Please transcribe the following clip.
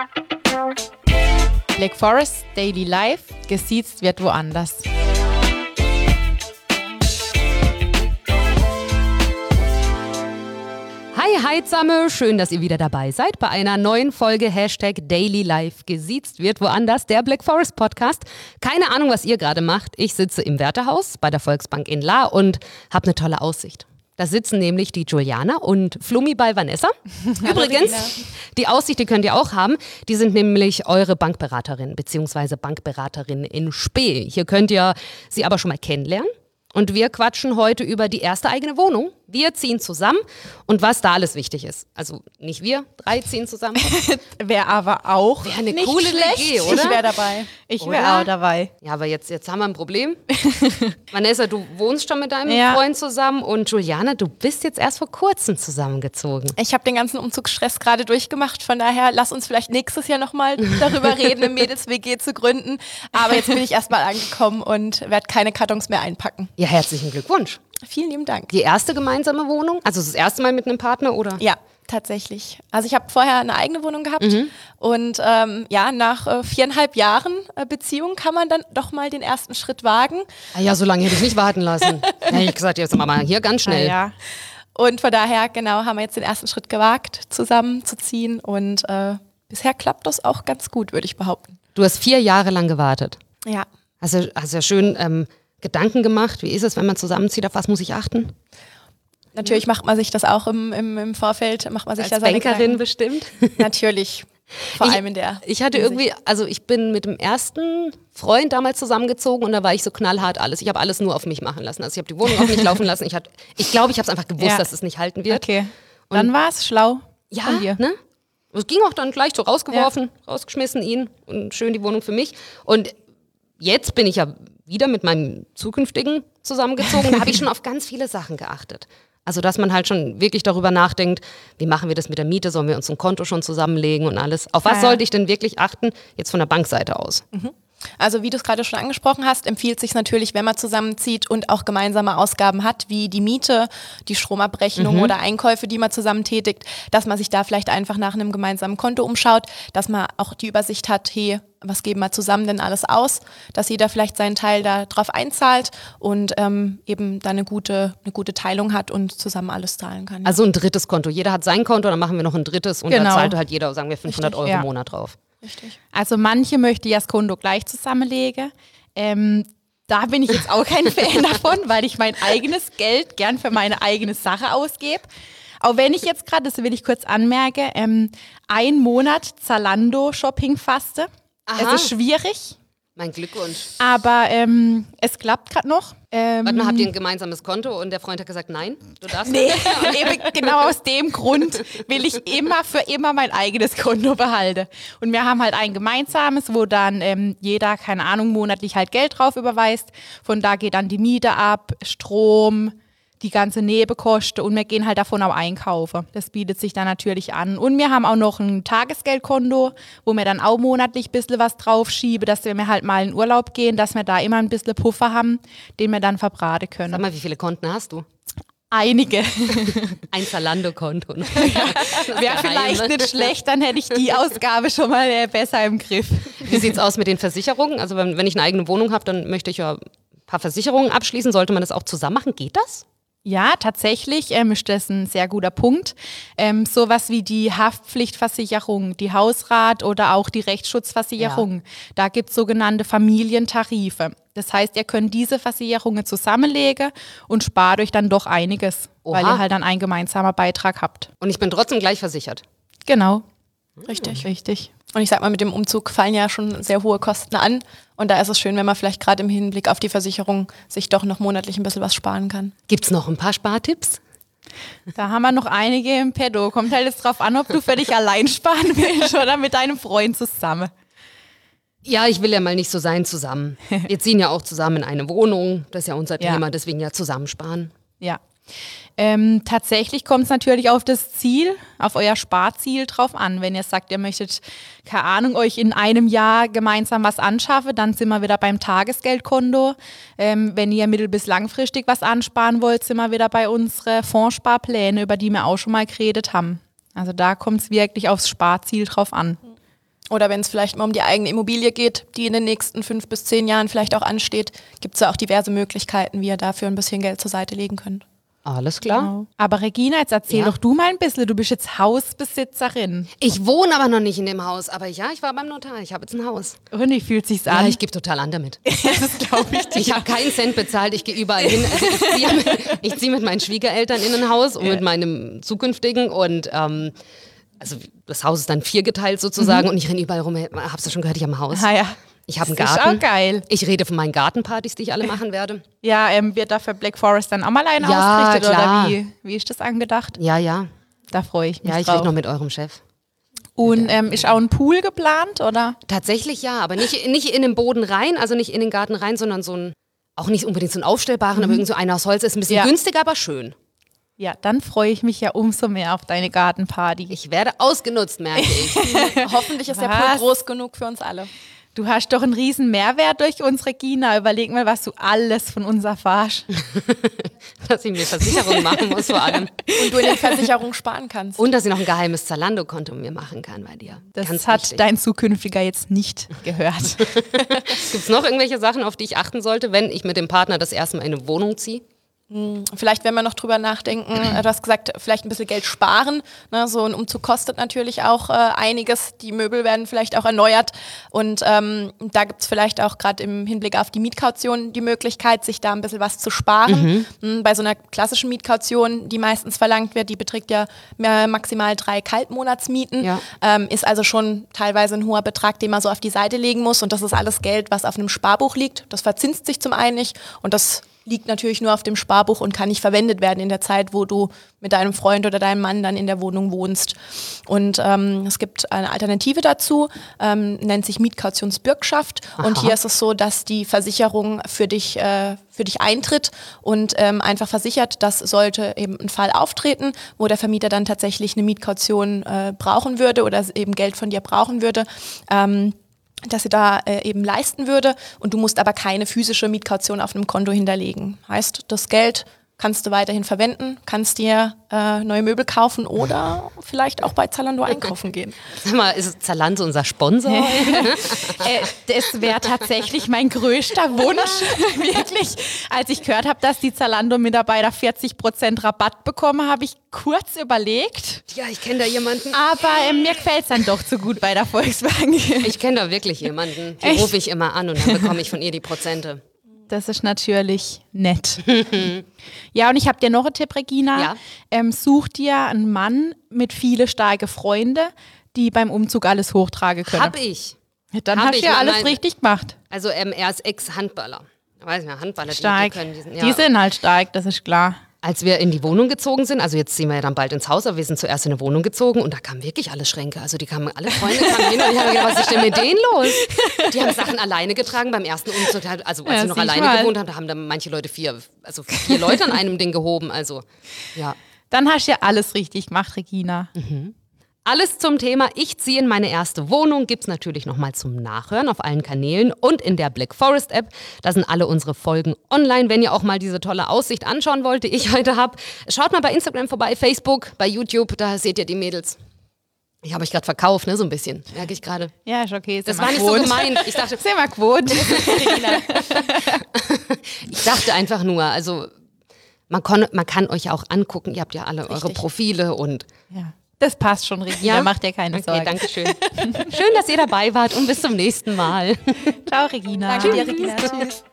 Black Forest Daily Life, gesiezt wird woanders. Hi zusammen, schön, dass ihr wieder dabei seid bei einer neuen Folge Hashtag Daily Life. Gesiezt wird woanders, der Black Forest Podcast. Keine Ahnung, was ihr gerade macht. Ich sitze im Wärterhaus bei der Volksbank in Lahr und habe eine tolle Aussicht. Da sitzen nämlich die Juliana und Flummi bei Vanessa. Übrigens, die Aussicht, die könnt ihr auch haben. Die sind nämlich eure Bankberaterin bzw. Bankberaterin in Spee. Hier könnt ihr sie aber schon mal kennenlernen. Und wir quatschen heute über die erste eigene Wohnung. Wir ziehen zusammen und was da alles wichtig ist. Also nicht wir, 3 ziehen zusammen. Wäre aber auch Wäre eine nicht coole schlecht. WG, oder? Ich wäre dabei. Ich wäre auch dabei. Ja, aber jetzt haben wir ein Problem. Vanessa, du wohnst schon mit deinem Freund zusammen und Juliana, du bist jetzt erst vor kurzem zusammengezogen. Ich habe den ganzen Umzugsstress gerade durchgemacht, von daher lass uns vielleicht nächstes Jahr nochmal darüber reden, eine Mädels-WG zu gründen. Aber jetzt bin ich erstmal angekommen und werde keine Kartons mehr einpacken. Ja, herzlichen Glückwunsch. Vielen lieben Dank. Die erste gemeinsame Wohnung? Also das erste Mal mit einem Partner, oder? Ja, tatsächlich. Also ich habe vorher eine eigene Wohnung gehabt und nach 4,5 Jahren Beziehung kann man dann doch mal den ersten Schritt wagen. Ja, so lange hätte ich nicht warten lassen. Da hätte ich gesagt, jetzt machen wir mal hier ganz schnell. Ja. Und von daher, genau, haben wir jetzt den ersten Schritt gewagt, zusammenzuziehen und bisher klappt das auch ganz gut, würde ich behaupten. Du hast 4 Jahre lang gewartet. Ja. Hast ja schön Gedanken gemacht. Wie ist es, wenn man zusammenzieht? Auf was muss ich achten? Natürlich macht man sich das auch im Vorfeld, macht man sich da Als seine Bankerin Gedanken. bestimmt. Natürlich, vor allem in der Ich hatte Hinsicht. irgendwie, also ich bin mit dem ersten Freund damals zusammengezogen und da war ich so knallhart alles. Ich habe alles nur auf mich machen lassen. Also ich habe die Wohnung auf mich laufen lassen. Ich glaube, ich habe es einfach gewusst, dass es nicht halten wird. Okay, dann war es schlau von dir. Ne? Es ging auch dann gleich so rausgeschmissen ihn und schön die Wohnung für mich. Und jetzt bin ich ja wieder mit meinem zukünftigen zusammengezogen. Da habe ich schon auf ganz viele Sachen geachtet. Also, dass man halt schon wirklich darüber nachdenkt, wie machen wir das mit der Miete? Sollen wir uns ein Konto schon zusammenlegen und alles? Auf was sollte ich denn wirklich achten, jetzt von der Bankseite aus? Also wie du es gerade schon angesprochen hast, empfiehlt sich natürlich, wenn man zusammenzieht und auch gemeinsame Ausgaben hat, wie die Miete, die Stromabrechnung oder Einkäufe, die man zusammen tätigt, dass man sich da vielleicht einfach nach einem gemeinsamen Konto umschaut, dass man auch die Übersicht hat, hey, was geben wir zusammen denn alles aus, dass jeder vielleicht seinen Teil da drauf einzahlt und eben da eine gute Teilung hat und zusammen alles zahlen kann. Also ein drittes Konto. Jeder hat sein Konto, dann machen wir noch ein drittes und dann zahlt halt jeder, sagen wir, 500 Euro im Monat drauf. Richtig. Also manche möchten ja das Konto gleich zusammenlegen. Da bin ich jetzt auch kein Fan davon, weil ich mein eigenes Geld gern für meine eigene Sache ausgebe. Auch wenn ich jetzt gerade, das will ich kurz anmerken, 1 Monat Zalando-Shopping faste. Aha. Es ist schwierig, Mein Glückwunsch. aber es klappt gerade noch. Warte mal, habt ihr ein gemeinsames Konto und der Freund hat gesagt, nein, du darfst Nee, nicht? und eben genau aus dem Grund will ich für immer mein eigenes Konto behalten. Und wir haben halt ein gemeinsames, wo dann jeder, keine Ahnung, monatlich halt Geld drauf überweist. Von da geht dann die Miete ab, Strom, die ganze Nebenkosten und wir gehen halt davon auch einkaufen. Das bietet sich dann natürlich an. Und wir haben auch noch ein Tagesgeldkonto, wo wir dann auch monatlich ein bisschen was draufschieben, dass wir halt mal in Urlaub gehen, dass wir da immer ein bisschen Puffer haben, den wir dann verbraten können. Sag mal, wie viele Konten hast du? Einige. Ein Zalando-Konto. Wäre vielleicht nicht schlecht, dann hätte ich die Ausgabe schon mal besser im Griff. Wie sieht's aus mit den Versicherungen? Also wenn ich eine eigene Wohnung habe, dann möchte ich ja ein paar Versicherungen abschließen. Sollte man das auch zusammen machen? Geht das? Ja, tatsächlich ist das ein sehr guter Punkt. Sowas wie die Haftpflichtversicherung, die Hausrat oder auch die Rechtsschutzversicherung. Da gibt es sogenannte Familientarife. Das heißt, ihr könnt diese Versicherungen zusammenlegen und spart euch dann doch einiges, weil ihr halt dann einen gemeinsamen Beitrag habt. Und ich bin trotzdem gleich versichert. Genau. Richtig. Und ich sag mal, mit dem Umzug fallen ja schon sehr hohe Kosten an. Und da ist es schön, wenn man vielleicht gerade im Hinblick auf die Versicherung sich doch noch monatlich ein bisschen was sparen kann. Gibt's noch ein paar Spartipps? Da haben wir noch einige im Petto. Kommt halt jetzt drauf an, ob du für dich allein sparen willst oder mit deinem Freund zusammen. Ja, ich will ja mal nicht so sein zusammen. Wir ziehen ja auch zusammen in eine Wohnung. Das ist ja unser Thema, deswegen ja zusammensparen. Ja. Tatsächlich kommt es natürlich auf das Ziel, auf euer Sparziel drauf an. Wenn ihr sagt, ihr möchtet, keine Ahnung, euch in einem Jahr gemeinsam was anschaffen, dann sind wir wieder beim Tagesgeldkonto. Wenn ihr mittel- bis langfristig was ansparen wollt, sind wir wieder bei unseren Fondssparplänen, über die wir auch schon mal geredet haben. Also da kommt es wirklich aufs Sparziel drauf an. Oder wenn es vielleicht mal um die eigene Immobilie geht, die in den nächsten 5 bis 10 Jahren vielleicht auch ansteht, gibt es ja auch diverse Möglichkeiten, wie ihr dafür ein bisschen Geld zur Seite legen könnt. Alles klar. Genau. Aber Regina, jetzt erzähl doch du mal ein bisschen. Du bist jetzt Hausbesitzerin. Ich wohne aber noch nicht in dem Haus. Aber ja, ich war beim Notar. Ich habe jetzt ein Haus. Und wie fühlt sich's Ja, an? ich gebe total an damit. Das glaube ich dir. Ich habe keinen Cent bezahlt, ich gehe überall hin. Also ich zieh mit meinen Schwiegereltern in ein Haus und mit meinem zukünftigen und also das Haus ist dann 4 geteilt sozusagen und ich renne überall rum. Hab's ja schon gehört, ich habe ein Haus. Ah ja. Ich habe einen Das ist Garten. auch geil. Ich rede von meinen Gartenpartys, die ich alle machen werde. Ja, wird da für Black Forest dann auch mal eine Ja, ausgerichtet klar. oder wie ist das angedacht? Ja. Da freue ich mich Ja, ich drauf. rede noch mit eurem Chef. Und ist auch ein Pool geplant, oder? Tatsächlich ja, aber nicht in den Boden rein, also nicht in den Garten rein, sondern so ein, auch nicht unbedingt so einen aufstellbaren, aber irgend so einer aus Holz. Ist ein bisschen günstiger, aber schön. Ja, dann freue ich mich ja umso mehr auf deine Gartenparty. Ich werde ausgenutzt, merke ich. Hoffentlich ist der Was? Pool groß genug für uns alle. Du hast doch einen riesen Mehrwert durch uns, Regina. Überleg mal, was du alles von uns erfährst. Dass ich mir Versicherung machen muss vor allem. Und du in den Versicherungen sparen kannst. Und dass ich noch ein geheimes Zalando-Konto mir machen kann bei dir. Das Ganz hat wichtig. dein Zukünftiger jetzt nicht gehört. Gibt es noch irgendwelche Sachen, auf die ich achten sollte, wenn ich mit dem Partner das erste Mal in eine Wohnung ziehe? Vielleicht, wenn wir noch drüber nachdenken, du hast gesagt, vielleicht ein bisschen Geld sparen. Ne? So ein Umzug kostet natürlich auch einiges. Die Möbel werden vielleicht auch erneuert. Und da gibt es vielleicht auch gerade im Hinblick auf die Mietkaution die Möglichkeit, sich da ein bisschen was zu sparen. Bei so einer klassischen Mietkaution, die meistens verlangt wird, die beträgt ja maximal 3 Kaltmonatsmieten. Ja. Ist also schon teilweise ein hoher Betrag, den man so auf die Seite legen muss. Und das ist alles Geld, was auf einem Sparbuch liegt. Das verzinst sich zum einen nicht. Und das liegt natürlich nur auf dem Sparbuch und kann nicht verwendet werden in der Zeit, wo du mit deinem Freund oder deinem Mann dann in der Wohnung wohnst. Und es gibt eine Alternative dazu, nennt sich Mietkautionsbürgschaft. Und hier ist es so, dass die Versicherung für dich eintritt und einfach versichert, dass sollte eben ein Fall auftreten, wo der Vermieter dann tatsächlich eine Mietkaution brauchen würde oder eben Geld von dir brauchen würde, dass sie da eben leisten würde und du musst aber keine physische Mietkaution auf einem Konto hinterlegen. Heißt, das Geld kannst du weiterhin verwenden, kannst dir neue Möbel kaufen oder vielleicht auch bei Zalando einkaufen gehen. Sag mal, ist Zalando unser Sponsor? Das wäre tatsächlich mein größter Wunsch, wirklich. Als ich gehört habe, dass die Zalando-Mitarbeiter 40% Rabatt bekommen, habe ich kurz überlegt. Ja, ich kenne da jemanden. Aber mir gefällt es dann doch zu gut bei der Volkswagen. Ich kenne da wirklich jemanden. Die rufe ich immer an und dann bekomme ich von ihr die Prozente. Das ist natürlich nett. Ja, und ich habe dir noch einen Tipp, Regina. Such dir einen Mann mit viele starke Freunde, die beim Umzug alles hochtragen können. Hab ich. Dann hast du ja alles richtig gemacht. Also er ist Ex-Handballer. Weiß nicht, Handballer, Stark. die können. Die sind halt stark, das ist klar. Als wir in die Wohnung gezogen sind, also jetzt ziehen wir ja dann bald ins Haus, aber wir sind zuerst in eine Wohnung gezogen und da kamen wirklich alle Schränke. Also die kamen, alle Freunde kamen hin und ich habe mir gedacht, was ist denn mit denen los? Die haben Sachen alleine getragen beim ersten Umzug. Also als Ja, sie noch sieh alleine mal. gewohnt haben, da haben dann manche Leute 4 Leute an einem Ding gehoben. Also ja. Dann hast du ja alles richtig gemacht, Regina. Alles zum Thema Ich ziehe in meine erste Wohnung gibt's natürlich nochmal zum Nachhören auf allen Kanälen und in der Black Forest App. Da sind alle unsere Folgen online, wenn ihr auch mal diese tolle Aussicht anschauen wollt, die ich heute habe. Schaut mal bei Instagram vorbei, Facebook, bei YouTube, da seht ihr die Mädels. Ich habe euch gerade verkauft, ne, so ein bisschen, merke ich gerade. Ja, ist okay. Das war nicht so gemeint. Ich dachte, Sind wir gewohnt. ich dachte einfach nur, also man kann euch auch angucken, ihr habt ja alle eure Profile und Ja. Das passt schon, Regina. Ja? Macht dir keine okay, Sorgen. danke schön. Schön, dass ihr dabei wart und bis zum nächsten Mal. Ciao, Regina. Danke dir, Regina. Tschüss.